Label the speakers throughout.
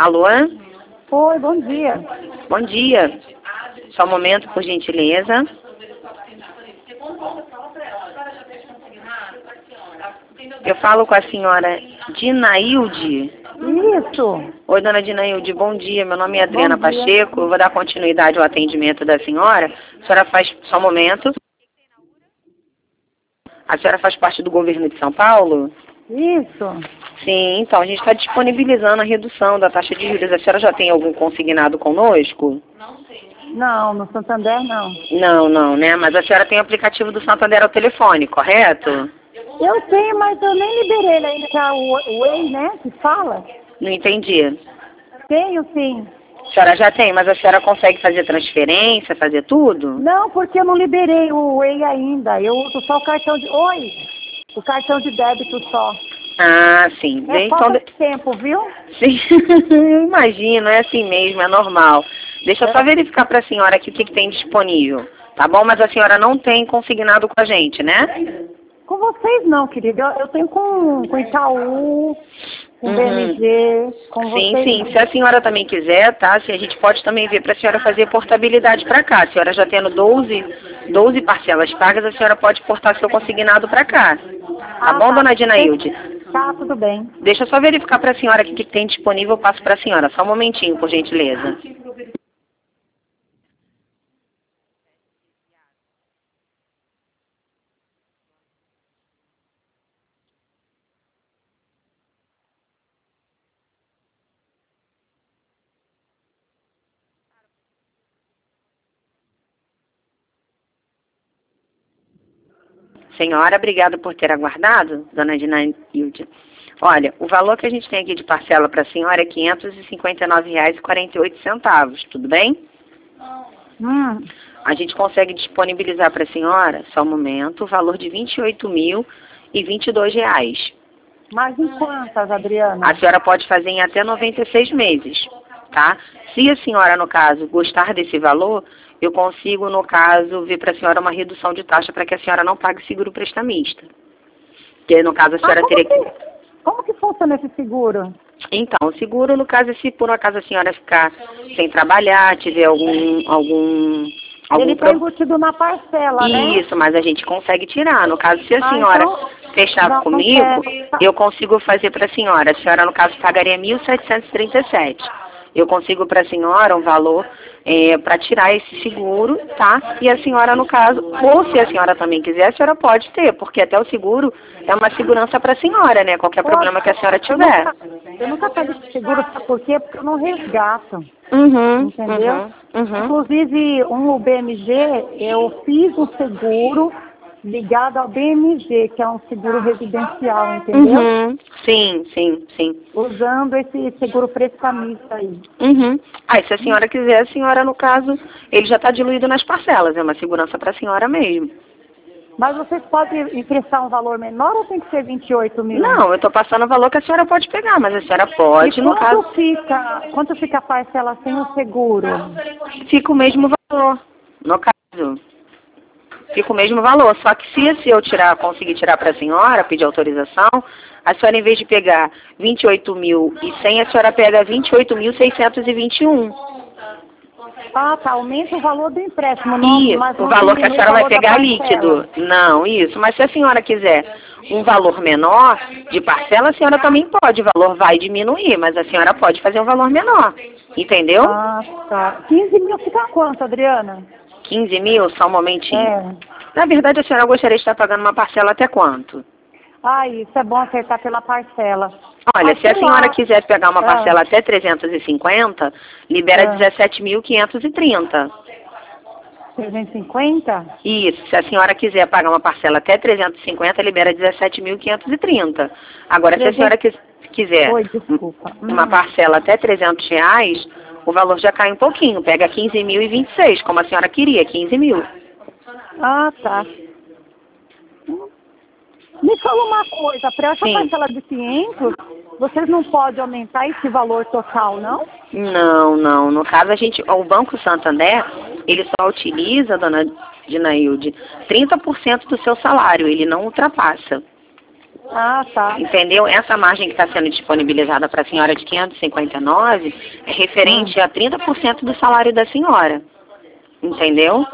Speaker 1: Alô?
Speaker 2: Oi, bom dia.
Speaker 1: Bom dia. Só um momento, por gentileza. Eu falo com a senhora Dinailde.
Speaker 2: Isso.
Speaker 1: Oi, dona Dinailde, bom dia. Meu nome é Adriana
Speaker 2: Bom dia.
Speaker 1: Pacheco. Eu vou dar continuidade ao atendimento da senhora. A senhora faz... Só um momento. A senhora faz parte do governo de São Paulo?
Speaker 2: Isso.
Speaker 1: Sim, então a gente está disponibilizando a redução da taxa de juros. A senhora já tem algum consignado conosco?
Speaker 2: Não, no Santander não.
Speaker 1: Não, né? Mas a senhora tem o aplicativo do Santander ao telefone, correto?
Speaker 2: Eu tenho, mas eu nem liberei ele ainda, que é o Way, né, que fala.
Speaker 1: Não entendi.
Speaker 2: Tenho sim.
Speaker 1: A senhora já tem, mas a senhora consegue fazer transferência, fazer tudo?
Speaker 2: Não, porque eu não liberei o Way ainda. Eu uso só o cartão de... Oi! O cartão de débito só.
Speaker 1: Ah, sim.
Speaker 2: É
Speaker 1: Então,
Speaker 2: falta de tempo, viu?
Speaker 1: sim, eu imagino, é assim mesmo, é normal. Deixa eu só verificar para a senhora aqui o que tem disponível, tá bom? Mas a senhora não tem consignado com a gente, né?
Speaker 2: Com vocês não, querida. Eu tenho com Itaú, com BMG, com vocês
Speaker 1: Sim.
Speaker 2: não.
Speaker 1: Se a senhora também quiser, tá? Se a gente pode também ver para a senhora fazer portabilidade para cá. A senhora já tendo 12 parcelas pagas, a senhora pode portar seu consignado para cá. Tá bom, dona Dinailde?
Speaker 2: Tá, tudo bem.
Speaker 1: Deixa eu só verificar para a senhora o que tem disponível, eu passo para a senhora. Só um momentinho, por gentileza. Senhora, obrigada por ter aguardado, dona Dinailde. Olha, o valor que a gente tem aqui de parcela para a senhora é R$ 559,48, tudo bem? A gente consegue disponibilizar para a senhora, só um momento, o valor de R$ 28.022.
Speaker 2: Mas em quantas, Adriana?
Speaker 1: A senhora pode fazer em até 96 meses, tá? Se a senhora, no caso, gostar desse valor, eu consigo, no caso, ver para a senhora uma redução de taxa para que a senhora não pague seguro prestamista. Porque, no caso, a senhora teria que...
Speaker 2: Como que funciona esse seguro?
Speaker 1: Então, o seguro, no caso, se por um acaso a senhora ficar sem trabalhar, tiver algum
Speaker 2: Ele está embutido na parcela, né?
Speaker 1: Isso, mas a gente consegue tirar. No caso, se a senhora fechar
Speaker 2: não
Speaker 1: comigo,
Speaker 2: quero.
Speaker 1: eu consigo fazer para a senhora. A senhora, no caso, pagaria 1.737. Eu consigo para a senhora um valor para tirar esse seguro, tá? E a senhora, no caso, ou se a senhora também quiser, a senhora pode ter, porque até o seguro é uma segurança para a senhora, né? Qualquer problema que a senhora tiver.
Speaker 2: Eu nunca pego esse seguro, sabe por quê? Porque eu não resgato. Entendeu? Inclusive, o BMG, eu fiz um seguro ligado ao BMG, que é um seguro residencial, entendeu?
Speaker 1: Sim.
Speaker 2: Usando esse seguro prestamista aí.
Speaker 1: Aí, se a senhora quiser, a senhora, no caso, ele já está diluído nas parcelas, é uma segurança para a senhora mesmo.
Speaker 2: Mas vocês podem emprestar um valor menor ou tem que ser 28 mil?
Speaker 1: Não, eu estou passando o valor que a senhora pode pegar, mas a senhora pode, no caso...
Speaker 2: Quanto fica a parcela sem o seguro?
Speaker 1: Fica o mesmo valor, no caso. Fica o mesmo valor, só que se eu conseguir tirar para a senhora, pedir autorização, a senhora, em vez de pegar 28.100, a senhora pega 28.621.
Speaker 2: Ah, tá. Aumenta o valor do empréstimo.
Speaker 1: Isso, o valor que a senhora vai pegar líquido. Não, isso. Mas se a senhora quiser um valor menor de parcela, a senhora também pode. O valor vai diminuir, mas a senhora pode fazer um valor menor. Entendeu?
Speaker 2: Ah, tá. 15 mil fica quanto, Adriana?
Speaker 1: 15 mil? Só um momentinho. Na verdade, a senhora gostaria de estar pagando uma parcela até quanto?
Speaker 2: Ah, isso é bom acertar pela parcela.
Speaker 1: Olha, se a senhora quiser pegar uma parcela até 350, libera 17.530.
Speaker 2: 350?
Speaker 1: Isso, se a senhora quiser pagar uma parcela até 350, libera 17.530. Agora, se a senhora quiser uma parcela até R$300, o valor já cai um pouquinho, pega 15.026, como a senhora queria, 15 mil.
Speaker 2: Ah, tá. Me fala uma coisa, para essa parcela de 500, vocês não podem aumentar esse valor total, não?
Speaker 1: Não. No caso, o Banco Santander, ele só utiliza, dona Dinailde, 30% do seu salário, ele não ultrapassa.
Speaker 2: Ah, tá.
Speaker 1: Entendeu? Essa margem que está sendo disponibilizada para a senhora de 559 é referente a 30% do salário da senhora. Entendeu?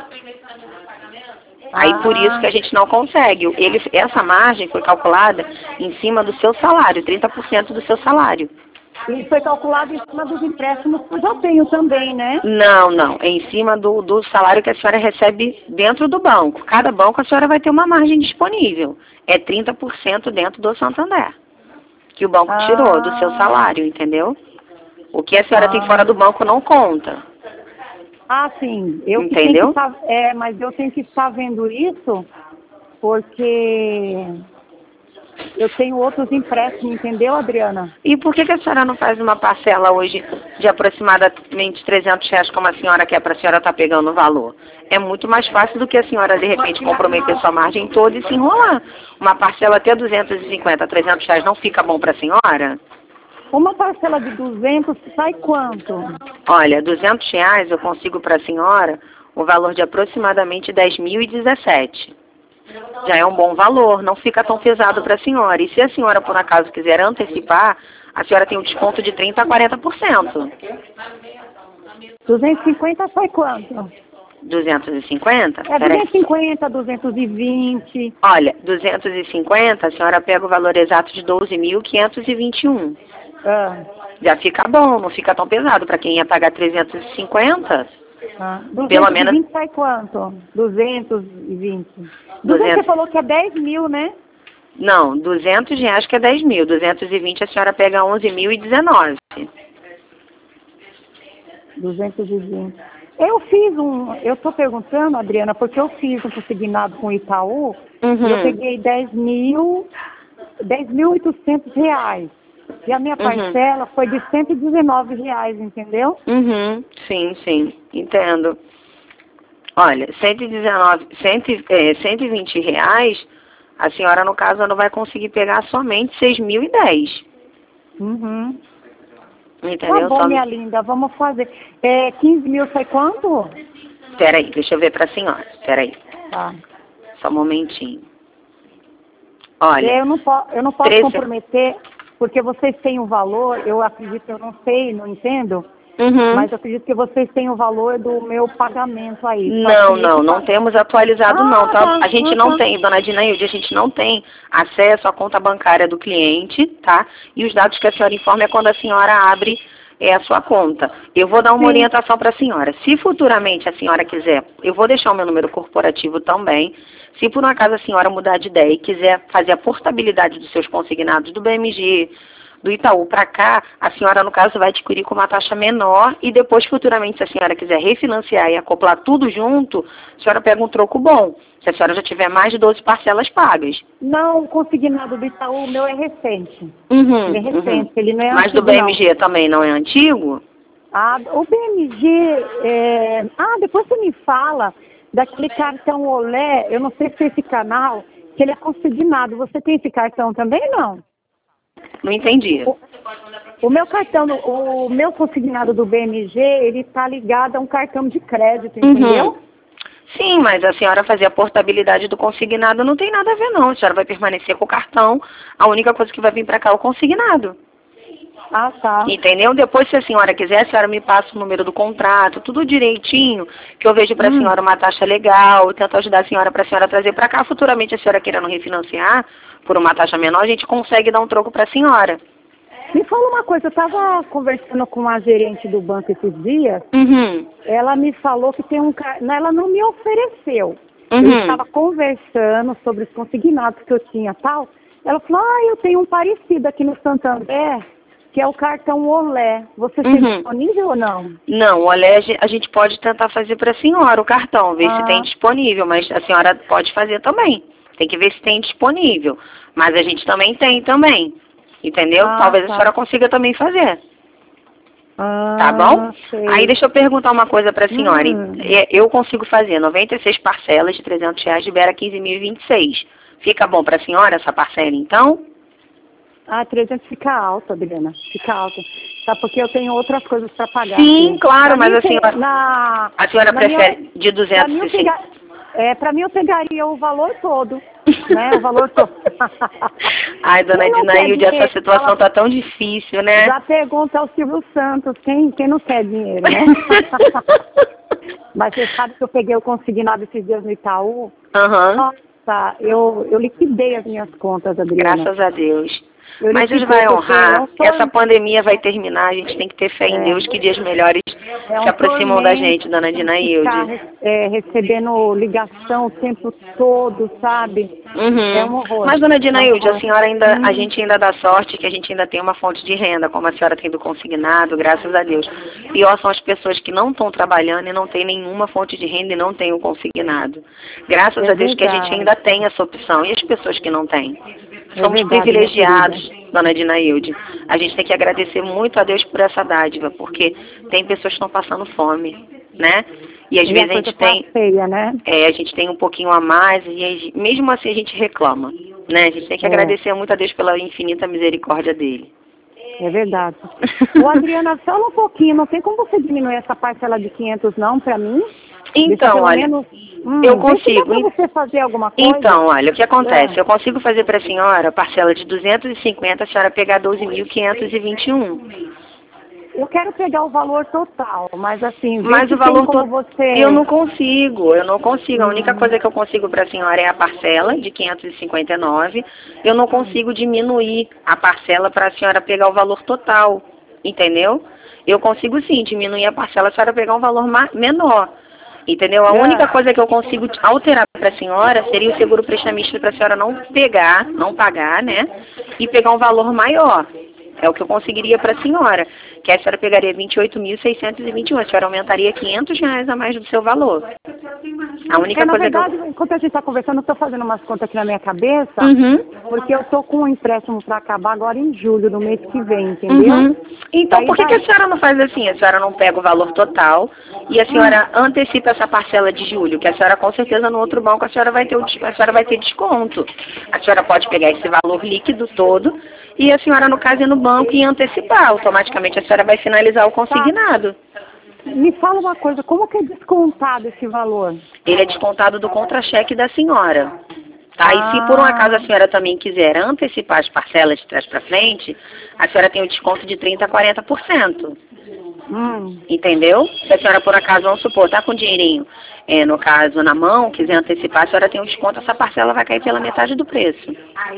Speaker 1: Aí por isso que a gente não consegue. Essa margem foi calculada em cima do seu salário, 30% do seu salário.
Speaker 2: E foi calculado em cima dos empréstimos que eu já tenho também, né?
Speaker 1: Não. É em cima do salário que a senhora recebe dentro do banco. Cada banco a senhora vai ter uma margem disponível. É 30% dentro do Santander, que o banco tirou do seu salário, entendeu? O que a senhora tem fora do banco não conta.
Speaker 2: Ah, sim.
Speaker 1: Entendeu?
Speaker 2: Mas eu tenho que estar vendo isso porque eu tenho outros empréstimos, entendeu, Adriana?
Speaker 1: E por que a senhora não faz uma parcela hoje de aproximadamente R$300, como a senhora quer, para a senhora estar pegando o valor? É muito mais fácil do que a senhora, de repente, comprometer sua margem toda e se enrolar. Uma parcela até 250, R$300 não fica bom para a senhora?
Speaker 2: Uma parcela de 200 sai quanto?
Speaker 1: Olha, R$200 eu consigo para a senhora o valor de aproximadamente 10.017. Já é um bom valor, não fica tão pesado para a senhora. E se a senhora, por acaso, quiser antecipar, a senhora tem um desconto de 30% a 40%.
Speaker 2: 250 sai quanto?
Speaker 1: 250?
Speaker 2: É 250, 220.
Speaker 1: Olha, 250, a senhora pega o valor exato de 12.521. Já fica bom, não fica tão pesado. Para quem ia pagar 350,
Speaker 2: 220
Speaker 1: pelo menos...
Speaker 2: sai quanto? 220. 200 você falou que é 10 mil, né?
Speaker 1: Não, R$200 que é 10 mil. 220 a senhora pega 11.019.
Speaker 2: 220. Eu estou perguntando, Adriana, porque eu fiz um consignado com o Itaú e eu peguei 10.800 reais. E a minha parcela foi de R$119, entendeu?
Speaker 1: Sim, entendo. Olha, 120 reais, a senhora, no caso, não vai conseguir pegar somente 6.010. Entendeu?
Speaker 2: Tá bom, minha linda, vamos fazer. 15 mil sai quanto?
Speaker 1: Peraí, deixa eu ver pra senhora. Peraí.
Speaker 2: Tá.
Speaker 1: Só um momentinho. Olha.
Speaker 2: Eu não posso comprometer, porque vocês têm o valor, eu acredito, eu não sei, não entendo. Mas eu acredito que vocês têm o valor do meu pagamento aí.
Speaker 1: Não temos atualizado não, tá? A gente não tem, dona Dinailde, a gente não tem acesso à conta bancária do cliente, tá? E os dados que a senhora informa é quando a senhora abre a sua conta. Eu vou dar uma orientação para a senhora. Se futuramente a senhora quiser, eu vou deixar o meu número corporativo também. Se por um acaso a senhora mudar de ideia e quiser fazer a portabilidade dos seus consignados do BMG, do Itaú para cá, a senhora, no caso, vai adquirir com uma taxa menor e depois, futuramente, se a senhora quiser refinanciar e acoplar tudo junto, a senhora pega um troco bom, se a senhora já tiver mais de 12 parcelas pagas.
Speaker 2: Não, o consignado do Itaú, o meu é recente. Ele é recente, ele não é
Speaker 1: Mas
Speaker 2: antigo,
Speaker 1: do BMG também não é antigo?
Speaker 2: O BMG, depois você me fala daquele cartão Olé, eu não sei se é esse canal, que ele é consignado. Você tem esse cartão também, não?
Speaker 1: Não entendi.
Speaker 2: O meu cartão, o meu consignado do BMG, ele está ligado a um cartão de crédito, entendeu?
Speaker 1: Sim, mas a senhora fazer a portabilidade do consignado não tem nada a ver não. A senhora vai permanecer com o cartão, a única coisa que vai vir para cá é o consignado.
Speaker 2: Ah, tá.
Speaker 1: Entendeu? Depois, se a senhora quiser, a senhora me passa o número do contrato, tudo direitinho, que eu vejo para a senhora uma taxa legal, eu tento ajudar a senhora para a senhora trazer para cá. Futuramente, a senhora querendo refinanciar por uma taxa menor, a gente consegue dar um troco para a senhora.
Speaker 2: Me fala uma coisa, eu estava conversando com a gerente do banco esses dias, ela me falou que tem ela não me ofereceu. Eu estava conversando sobre os consignados que eu tinha tal, ela falou, eu tenho um parecido aqui no Santander, que é o cartão Olé. Você tem disponível ou não? Não,
Speaker 1: o Olé a gente pode tentar fazer para a senhora o cartão, ver se tem disponível, mas a senhora pode fazer também. Tem que ver se tem disponível. Mas a gente também tem também. Entendeu? Talvez a senhora consiga também fazer. Tá bom?
Speaker 2: Sei.
Speaker 1: Aí deixa eu perguntar uma coisa para a senhora. Eu consigo fazer 96 parcelas de R$300, libera 15.026. Fica bom para a senhora essa parcela, então?
Speaker 2: 300 fica alta, Adriana. Fica alta. Tá, porque eu tenho outras coisas para pagar.
Speaker 1: Sim, claro, mas a senhora prefere de 250?
Speaker 2: Para mim eu pegaria o valor todo. né? O valor total.
Speaker 1: Ai, dona Dinailde, essa situação tá tão difícil, né?
Speaker 2: Já pergunta ao Silvio Santos, quem não quer dinheiro, né? Mas você sabe que eu peguei o consignado esses dias no Itaú? Nossa, eu liquidei as minhas contas, Adriana.
Speaker 1: Graças a Deus. Mas Deus vai honrar, essa pandemia vai terminar, a gente tem que ter fé em Deus que dias melhores se aproximam da gente, dona Dinailde.
Speaker 2: Recebendo ligação o tempo todo, sabe? É um horror.
Speaker 1: Mas, dona Dinailde, a senhora ainda, a gente ainda dá sorte que a gente ainda tem uma fonte de renda, como a senhora tem do consignado, graças a Deus. Pior são as pessoas que não estão trabalhando e não tem nenhuma fonte de renda e não tem o consignado. Graças a Deus que a gente ainda tem essa opção. E as pessoas que não têm? Somos privilegiados, dona Dinailde. A gente tem que agradecer muito a Deus por essa dádiva, porque tem pessoas que estão passando fome, né? E às vezes a gente tem,
Speaker 2: né?
Speaker 1: A gente tem um pouquinho a mais e mesmo assim a gente reclama, né? A gente tem que agradecer muito a Deus pela infinita misericórdia dele.
Speaker 2: É verdade. Ô, Adriana, fala um pouquinho, não tem como você diminuir essa parcela de 500 não para mim?
Speaker 1: Então, olha, eu consigo.
Speaker 2: Para você fazer alguma coisa?
Speaker 1: Então, olha, o que acontece? Eu consigo fazer para a senhora parcela de 250, a senhora pegar 12.521.
Speaker 2: Eu quero pegar o valor total, mas assim,
Speaker 1: mas o valor total eu não consigo. A única coisa que eu consigo para a senhora é a parcela de 559. Eu não consigo diminuir a parcela para a senhora pegar o valor total, entendeu? Eu consigo sim diminuir a parcela, a senhora pegar um valor menor. Entendeu? A única coisa que eu consigo alterar para a senhora seria o seguro prestamista para a senhora não pagar, né? E pegar um valor maior. É o que eu conseguiria para a senhora. Que a senhora pegaria 28.621. A senhora aumentaria R$500 a mais do seu valor. A única coisa
Speaker 2: na verdade, enquanto a gente está conversando, eu estou fazendo umas contas aqui na minha cabeça, porque eu estou com um empréstimo para acabar agora em julho, no mês que vem, entendeu?
Speaker 1: Então, aí por que a senhora não faz assim? A senhora não pega o valor total e a senhora antecipa essa parcela de julho, que a senhora com certeza no outro banco a senhora vai ter desconto. A senhora pode pegar esse valor líquido todo e a senhora, no caso, ir no banco e antecipar. Automaticamente a senhora vai finalizar o consignado.
Speaker 2: Me fala uma coisa, como que é descontado esse valor?
Speaker 1: Ele é descontado do contra-cheque da senhora. Tá? E se por um acaso a senhora também quiser antecipar as parcelas de trás para frente, a senhora tem um desconto de 30% a 40%. Entendeu? Se a senhora por acaso, vamos supor, tá com dinheirinho, no caso, na mão, quiser antecipar, a senhora tem um desconto, essa parcela vai cair pela metade do preço.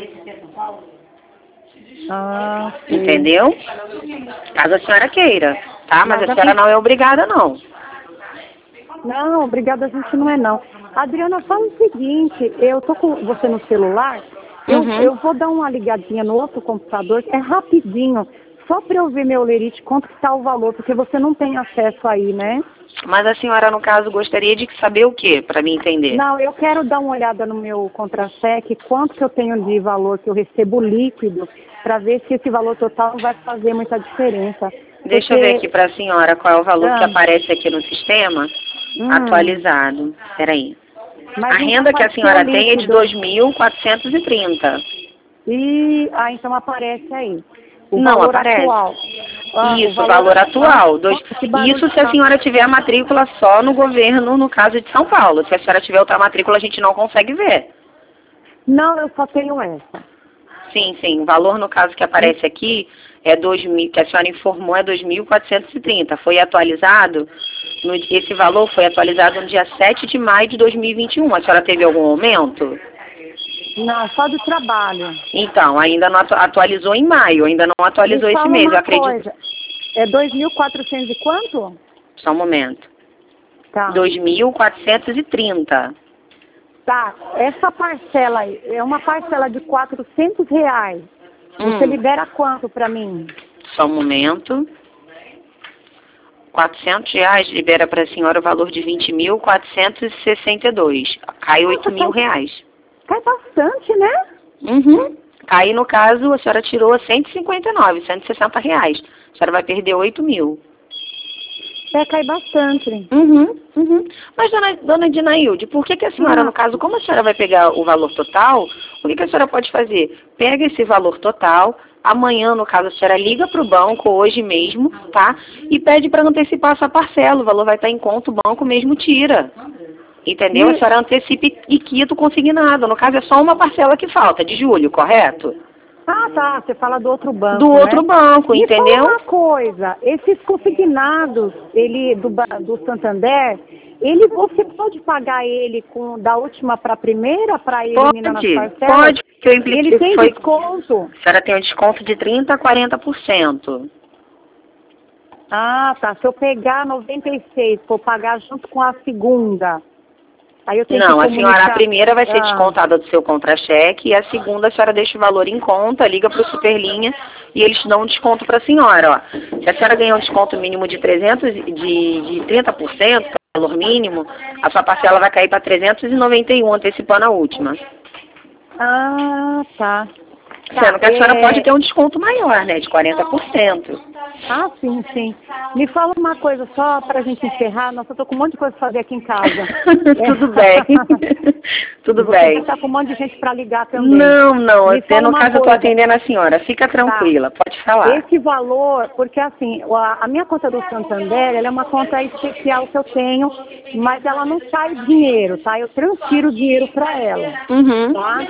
Speaker 1: Entendeu? Caso a senhora queira, tá? Mas a senhora não é obrigada, não.
Speaker 2: Não, obrigada a gente não é, não. Adriana, fala o seguinte, eu tô com você no celular, eu vou dar uma ligadinha no outro computador, é rapidinho, só para eu ver meu lerite, quanto que está o valor, porque você não tem acesso aí, né?
Speaker 1: Mas a senhora, no caso, gostaria de saber o quê, para me entender?
Speaker 2: Não, eu quero dar uma olhada no meu contra-cheque, quanto que eu tenho de valor que eu recebo líquido, para ver se esse valor total não vai fazer muita diferença.
Speaker 1: Deixa eu ver aqui para a senhora qual é o valor que aparece aqui no sistema atualizado. Peraí. A renda que a senhora tem é de 2.430.
Speaker 2: Então aparece aí.
Speaker 1: Não aparece.
Speaker 2: Atual.
Speaker 1: Isso, o valor atual. Isso se a senhora tiver a matrícula só no governo, no caso de São Paulo. Se a senhora tiver outra matrícula, a gente não consegue ver.
Speaker 2: Não, eu só tenho essa.
Speaker 1: Sim. O valor, no caso, que aparece aqui, que a senhora informou, é 2.430. Foi atualizado, esse valor foi atualizado no dia 7 de maio de 2021. A senhora teve algum aumento?
Speaker 2: Não, só do trabalho.
Speaker 1: Então, ainda não atualizou em maio, ainda não atualizou esse mês, eu acredito.
Speaker 2: Coisa. É 2.400 e quanto?
Speaker 1: Só um momento.
Speaker 2: Tá.
Speaker 1: 2.430.
Speaker 2: Tá, essa parcela aí, é uma parcela de R$400. Você libera quanto para mim?
Speaker 1: Só um momento. R$400 libera para a senhora o valor de 20.462. Cai R$8.000.
Speaker 2: Cai bastante, né?
Speaker 1: Aí, no caso, a senhora tirou R$159, R$160. A senhora vai perder 8.000.
Speaker 2: Cai bastante.
Speaker 1: Mas, dona Dinailde, por que a senhora, no caso, como a senhora vai pegar o valor total, o que a senhora pode fazer? Pega esse valor total, amanhã, no caso, a senhora liga para o banco, hoje mesmo, tá? E pede para antecipar essa parcela, o valor vai estar em conta, o banco mesmo tira. Entendeu? A senhora antecipa e quita o consignado. No caso, é só uma parcela que falta, de julho, correto?
Speaker 2: Ah, tá. Você fala do outro banco,
Speaker 1: do outro banco, entendeu?
Speaker 2: Fala uma coisa, esses consignados, do Santander, você pode pagar ele da última para a primeira, para ele eliminar nas parcelas?
Speaker 1: Pode.
Speaker 2: Ele tem desconto?
Speaker 1: A senhora tem um desconto de 30% a 40%.
Speaker 2: Ah, tá. Se eu pegar 96, for pagar junto com a segunda... Aí eu tenho
Speaker 1: não,
Speaker 2: que
Speaker 1: a senhora, a primeira vai ser descontada do seu contra-cheque e a segunda a senhora deixa o valor em conta, liga para o Superlinha e eles dão um desconto para a senhora, ó. Se a senhora ganhar um desconto mínimo de 30%, valor mínimo, a sua parcela vai cair para 391, antecipando a última.
Speaker 2: Ah, tá.
Speaker 1: Sendo que a senhora pode ter um desconto maior, né, de 40%.
Speaker 2: Ah, sim, sim. Me fala uma coisa só para a gente encerrar. Nossa, eu tô com um monte de coisa para fazer aqui em casa.
Speaker 1: Tudo bem. Tudo bem.
Speaker 2: Você tá com um monte de gente para ligar também.
Speaker 1: Não. Até no caso eu tô atendendo a senhora. Fica tranquila, pode falar.
Speaker 2: Esse valor, porque assim, a minha conta do Santander, ela é uma conta especial que eu tenho, mas ela não sai dinheiro, tá? Eu transfiro o dinheiro para ela, tá?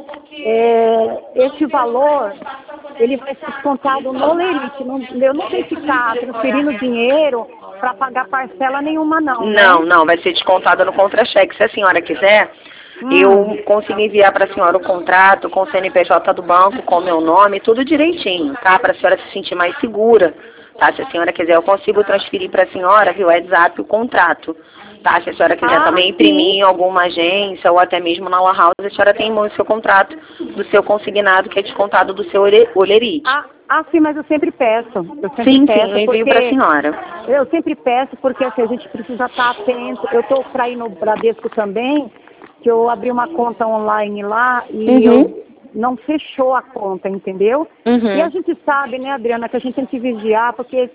Speaker 2: Esse valor, ele vai ser descontado no Lerite. Eu não sei ficar transferindo dinheiro para pagar parcela nenhuma, não.
Speaker 1: Não, vai ser descontado no contra-cheque. Se a senhora quiser, eu consigo enviar para a senhora o contrato com o CNPJ do banco, com o meu nome, tudo direitinho, tá? Para a senhora se sentir mais segura, tá? Se a senhora quiser, eu consigo transferir para a senhora via WhatsApp o contrato. Tá, se a senhora quiser também imprimir em alguma agência ou até mesmo na Lan House, a senhora tem em mão o seu contrato do seu consignado, que é descontado do seu olerite.
Speaker 2: Sim, mas eu sempre peço.
Speaker 1: Sim, eu envio para a senhora.
Speaker 2: Eu sempre peço porque assim, a gente precisa estar atento. Eu estou para ir no Bradesco também, que eu abri uma conta online lá e não fechou a conta, entendeu? E a gente sabe, né, Adriana, que a gente tem que vigiar, porque...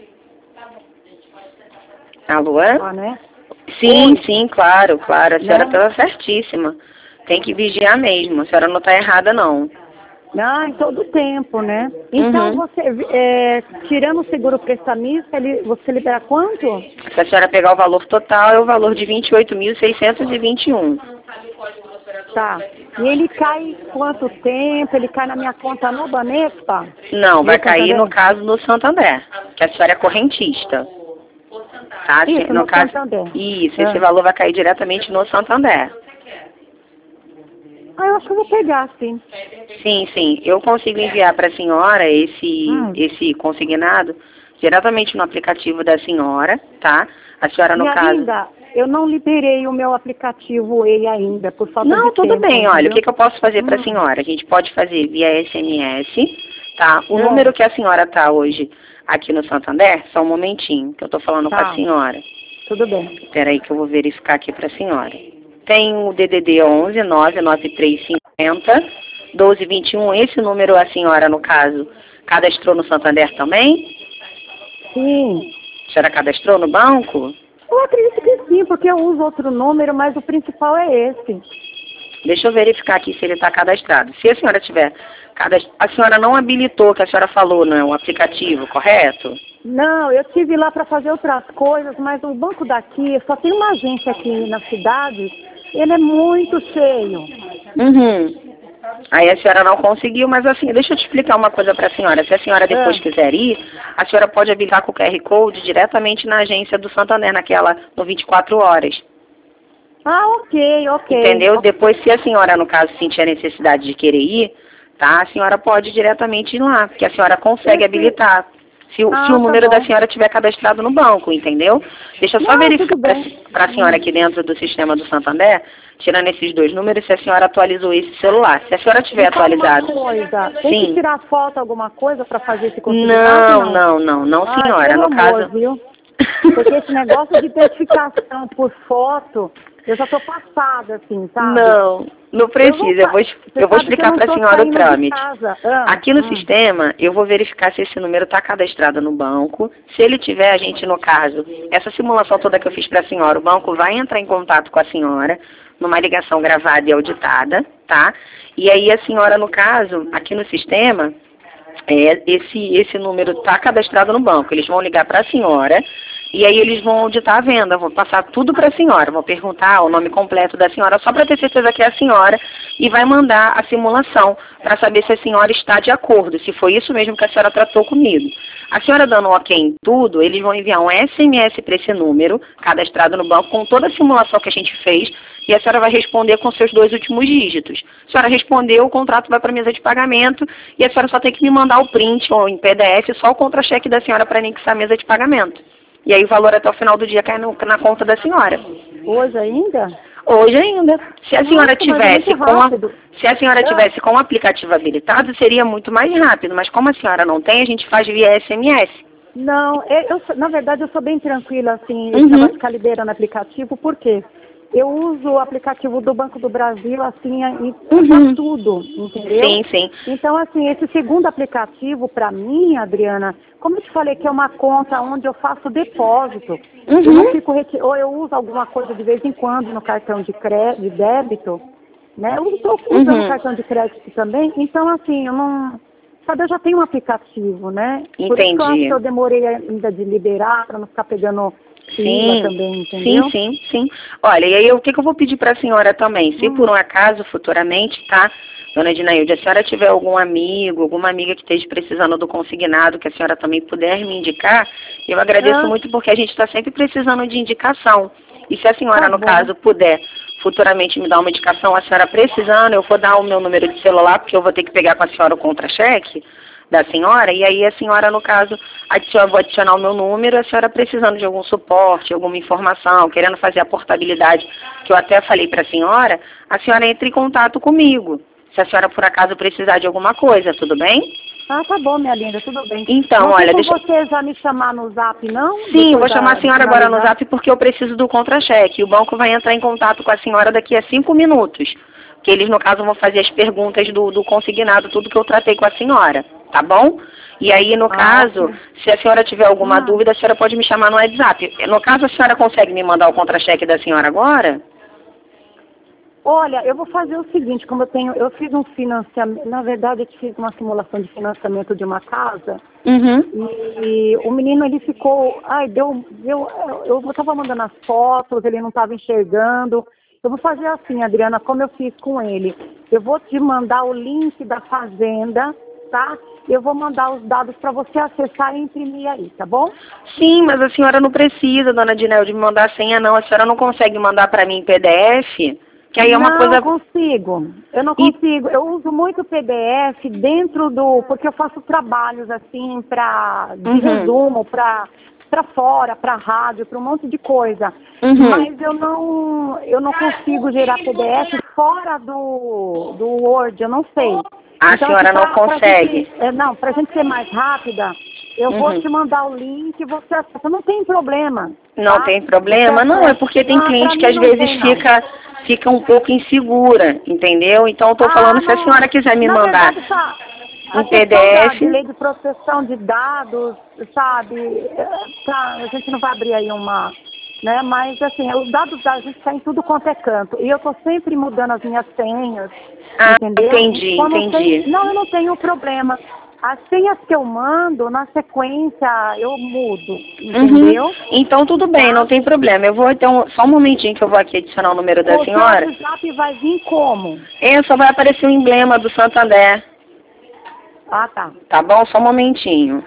Speaker 1: Alô?
Speaker 2: Né?
Speaker 1: Sim, claro. A senhora está certíssima. Tem que vigiar mesmo. A senhora não está errada, não.
Speaker 2: Não, em todo tempo, né? Então, você, tirando o seguro prestamista, você libera quanto?
Speaker 1: Se a senhora pegar o valor total, é o valor de 28.621.
Speaker 2: Tá. E ele cai quanto tempo? Ele cai na minha conta no Banespa?
Speaker 1: Não, vai cair no caso do Santander, que a senhora é correntista. Tá?
Speaker 2: Isso,
Speaker 1: no caso,
Speaker 2: Santander.
Speaker 1: Isso, esse valor vai cair diretamente no Santander.
Speaker 2: Eu acho que eu vou pegar, sim.
Speaker 1: Sim. Eu consigo enviar para a senhora esse consignado diretamente no aplicativo da senhora, tá? A senhora, no caso...
Speaker 2: Ainda, eu não liberei o meu aplicativo ainda, por falta de tempo.
Speaker 1: Não, tudo bem. Olha, o que eu posso fazer para a senhora? A gente pode fazer via SMS, tá? O número que a senhora tá hoje aqui no Santander, só um momentinho, que eu tô falando com a senhora.
Speaker 2: Tudo bem.
Speaker 1: Espera aí que eu vou verificar aqui para a senhora. Tem o DDD 11 99350 1221. Esse número a senhora, no caso, cadastrou no Santander também?
Speaker 2: Sim.
Speaker 1: A senhora cadastrou no banco?
Speaker 2: Eu acredito que sim, porque eu uso outro número, mas o principal é esse.
Speaker 1: Deixa eu verificar aqui se ele está cadastrado. Se a senhora tiver cadastrado, a senhora não habilitou, que a senhora falou, né, o aplicativo, correto?
Speaker 2: Não, eu estive lá para fazer outras coisas, mas o banco daqui, só tem uma agência aqui na cidade, ele é muito cheio.
Speaker 1: Aí a senhora não conseguiu, mas assim, deixa eu te explicar uma coisa para a senhora. Se a senhora depois quiser ir, a senhora pode habilitar com o QR Code diretamente na agência do Santander, no 24 horas.
Speaker 2: Ok.
Speaker 1: Entendeu? Depois, se a senhora, no caso, sentir a necessidade de querer ir, tá? A senhora pode diretamente ir lá, porque a senhora consegue habilitar. Se o número da senhora estiver cadastrado no banco, entendeu? Deixa eu só verificar para a senhora aqui dentro do sistema do Santander, tirando esses dois números, se a senhora atualizou esse celular. Se a senhora tiver atualizado...
Speaker 2: Tem que tirar foto, alguma coisa para fazer esse consignado?
Speaker 1: Não, senhora. No caso...
Speaker 2: Viu? Porque esse negócio de identificação por foto, eu já estou passada, assim, sabe?
Speaker 1: Não precisa. Eu vou explicar para a senhora o trâmite. Aqui no sistema, eu vou verificar se esse número está cadastrado no banco. Se ele tiver, a gente, no caso, essa simulação toda que eu fiz para a senhora, o banco vai entrar em contato com a senhora, numa ligação gravada e auditada, tá? E aí a senhora, no caso, aqui no sistema, esse número está cadastrado no banco. Eles vão ligar para a senhora E aí eles vão auditar a venda, vou passar tudo para a senhora, vou perguntar o nome completo da senhora, só para ter certeza que é a senhora, e vai mandar a simulação para saber se a senhora está de acordo, se foi isso mesmo que a senhora tratou comigo. A senhora dando um ok em tudo, eles vão enviar um SMS para esse número, cadastrado no banco, com toda a simulação que a gente fez, e a senhora vai responder com seus 2 últimos dígitos. A senhora respondeu, o contrato vai para a mesa de pagamento, e a senhora só tem que me mandar o print ou em PDF, só o contra-cheque da senhora para anexar a mesa de pagamento. E aí o valor até o final do dia cai na conta da senhora.
Speaker 2: Hoje ainda?
Speaker 1: Hoje ainda. Se a senhora tivesse com o aplicativo habilitado, seria muito mais rápido. Mas como a senhora não tem, a gente faz via SMS.
Speaker 2: Não, na verdade eu sou bem tranquila, assim, eu estava ficar liberando aplicativo, por quê? Eu uso o aplicativo do Banco do Brasil, assim, para tudo, entendeu?
Speaker 1: Sim, sim.
Speaker 2: Então, assim, esse segundo aplicativo, para mim, Adriana, como eu te falei que é uma conta onde eu faço depósito, eu não fico ou eu uso alguma coisa de vez em quando no cartão de débito, né? Eu estou usando o cartão de crédito também, então, assim, eu não... Sabe, eu já tenho um aplicativo, né?
Speaker 1: Entendi.
Speaker 2: Por isso eu demorei ainda de liberar, para não ficar pegando... Sim, também, entendeu?
Speaker 1: Sim. Olha, e aí o que eu vou pedir para a senhora também? Se por um acaso, futuramente, tá, dona Dinailde, a senhora tiver algum amigo, alguma amiga que esteja precisando do consignado, que a senhora também puder me indicar, eu agradeço muito porque a gente está sempre precisando de indicação. E se a senhora, no caso, puder futuramente me dar uma indicação, a senhora precisando, eu vou dar o meu número de celular, porque eu vou ter que pegar com a senhora o contra-cheque da senhora, e aí a senhora, no caso, vou adicionar o meu número, a senhora precisando de algum suporte, alguma informação, querendo fazer a portabilidade, que eu até falei para a senhora entra em contato comigo, se a senhora, por acaso, precisar de alguma coisa, tudo bem?
Speaker 2: Ah, tá bom, minha linda, tudo bem.
Speaker 1: Então,
Speaker 2: não
Speaker 1: olha,
Speaker 2: deixa... você já me chamar no Zap, não?
Speaker 1: Sim, eu vou chamar a senhora agora no Zap porque eu preciso do contra-cheque. O banco vai entrar em contato com a senhora daqui a 5 minutos. Que eles, no caso, vão fazer as perguntas do consignado, tudo que eu tratei com a senhora, tá bom? E aí, no caso, se a senhora tiver alguma dúvida, a senhora pode me chamar no WhatsApp. No caso, a senhora consegue me mandar o contra-cheque da senhora agora?
Speaker 2: Olha, eu vou fazer o seguinte, como eu fiz um financiamento, na verdade eu fiz uma simulação de financiamento de uma casa, e o menino, ele ficou, eu estava mandando as fotos, ele não estava enxergando. Eu vou fazer assim, Adriana, como eu fiz com ele. Eu vou te mandar o link da fazenda, tá? Eu vou mandar os dados para você acessar e imprimir aí, tá bom?
Speaker 1: Sim, mas a senhora não precisa, dona Dinel, de me mandar a senha, não. A senhora não consegue mandar para mim em PDF? Que aí é uma coisa...
Speaker 2: Eu não consigo. Eu uso muito PDF dentro porque eu faço trabalhos assim de resumo, para fora, para rádio, para um monte de coisa. Mas eu não consigo gerar PDF fora do Word, eu não sei.
Speaker 1: A senhora não consegue?
Speaker 2: Para a gente ser mais rápida, eu vou te mandar o link e você acessa. Não tem problema.
Speaker 1: Não tem problema? Não, é porque tem cliente que às vezes fica um pouco insegura, entendeu? Então eu estou falando, se a senhora quiser me mandar em PDF...
Speaker 2: A lei de proteção de dados, sabe? A gente não vai abrir aí uma... Né? Mas, assim, os dados da gente saem tudo quanto é canto. E eu estou sempre mudando as minhas senhas, entendeu?
Speaker 1: Entendi.
Speaker 2: Não, eu não tenho problema. As senhas que eu mando, na sequência, eu mudo, entendeu?
Speaker 1: Então, tudo bem, não tem problema. Eu vou, então, só um momentinho que eu vou aqui adicionar o número da senhora.
Speaker 2: O WhatsApp vai vir como?
Speaker 1: Só vai aparecer o emblema do Santander.
Speaker 2: Ah, tá.
Speaker 1: Tá bom? Só um momentinho.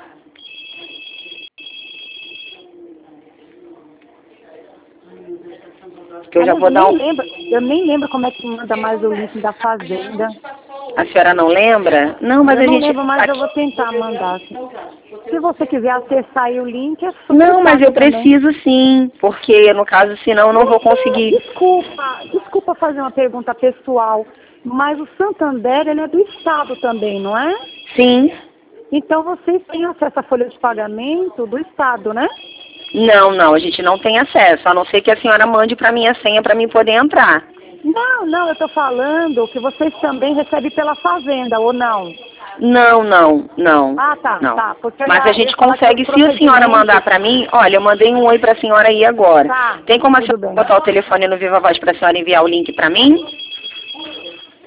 Speaker 1: Que eu já vou dar
Speaker 2: Eu nem lembro como é que manda mais o link da fazenda.
Speaker 1: A senhora não lembra? Não, mas
Speaker 2: eu não lembro, mas eu vou tentar mandar. Se você quiser acessar aí o link, é super
Speaker 1: Não, mas eu
Speaker 2: também.
Speaker 1: preciso sim, porque no caso, senão eu não vou conseguir.
Speaker 2: Desculpa fazer uma pergunta pessoal, mas o Santander, ele é do Estado também, não é?
Speaker 1: Sim.
Speaker 2: Então vocês têm acesso à folha de pagamento do Estado, né?
Speaker 1: Não, a gente não tem acesso, a não ser que a senhora mande para mim a senha para mim poder entrar.
Speaker 2: Não, eu estou falando que vocês também recebem pela fazenda, ou não?
Speaker 1: Não.
Speaker 2: Ah, tá,
Speaker 1: não.
Speaker 2: tá.
Speaker 1: Mas a gente consegue, se a senhora mandar para mim, olha, eu mandei um oi para a senhora aí agora.
Speaker 2: Tá,
Speaker 1: tem como a senhora botar o telefone no Viva Voz para a senhora enviar o link para mim?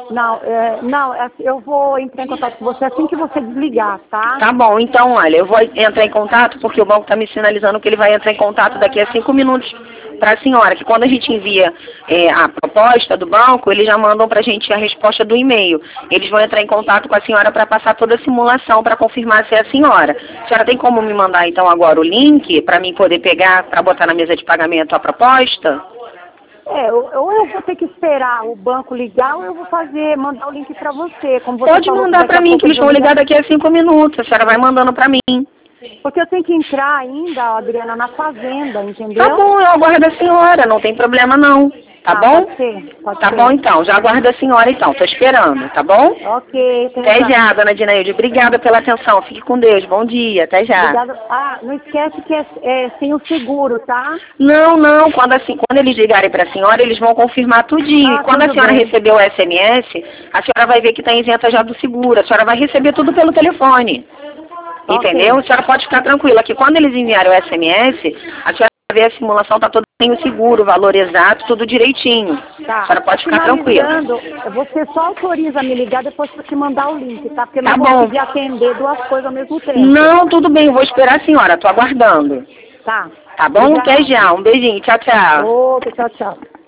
Speaker 2: Não, eu vou entrar em contato com você assim que você desligar, tá?
Speaker 1: Tá bom, então, olha, eu vou entrar em contato porque o banco está me sinalizando que ele vai entrar em contato daqui a 5 minutos para a senhora, que quando a gente envia a proposta do banco, eles já mandam para a gente a resposta do e-mail. Eles vão entrar em contato com a senhora para passar toda a simulação para confirmar se é a senhora. A senhora tem como me mandar, então, agora o link para mim poder pegar, para botar na mesa de pagamento a proposta?
Speaker 2: Ou eu vou ter que esperar o banco ligar ou eu vou mandar o link para você. Como você
Speaker 1: Pode mandar para mim, que eles vão ligar daqui a 5 minutos. A senhora vai mandando para mim.
Speaker 2: Porque eu tenho que entrar ainda, Adriana, na fazenda, entendeu?
Speaker 1: Tá bom, eu aguardo a senhora, não tem problema não. Tá bom?
Speaker 2: Pode
Speaker 1: tá
Speaker 2: ser.
Speaker 1: Bom, então. Já aguardo a senhora, então. Tô esperando, tá bom?
Speaker 2: Ok.
Speaker 1: Até já, dona Dinailde. Obrigada pela atenção. Fique com Deus. Bom dia. Até já.
Speaker 2: Obrigada. Não esquece que é sem o seguro, tá?
Speaker 1: Não. Quando eles ligarem para a senhora, eles vão confirmar tudinho. E quando a senhora receber o SMS, a senhora vai ver que está isenta já do seguro. A senhora vai receber tudo pelo telefone. Entendeu? A senhora pode ficar tranquila que quando eles enviarem o SMS, a senhora vai ver a simulação, tá toda tem o seguro, o valor exato, tudo direitinho.
Speaker 2: Tá.
Speaker 1: A senhora pode ficar tranquila.
Speaker 2: Você só autoriza a me ligar depois que eu te mandar o link, tá? Porque eu
Speaker 1: Tá
Speaker 2: não
Speaker 1: bom.
Speaker 2: vou conseguir atender duas coisas ao mesmo tempo.
Speaker 1: Não, tudo bem, eu vou esperar a senhora, tô aguardando.
Speaker 2: Tá.
Speaker 1: Tá bom?
Speaker 2: Obrigada.
Speaker 1: Até já, um beijinho, tchau, tchau.
Speaker 2: Tchau.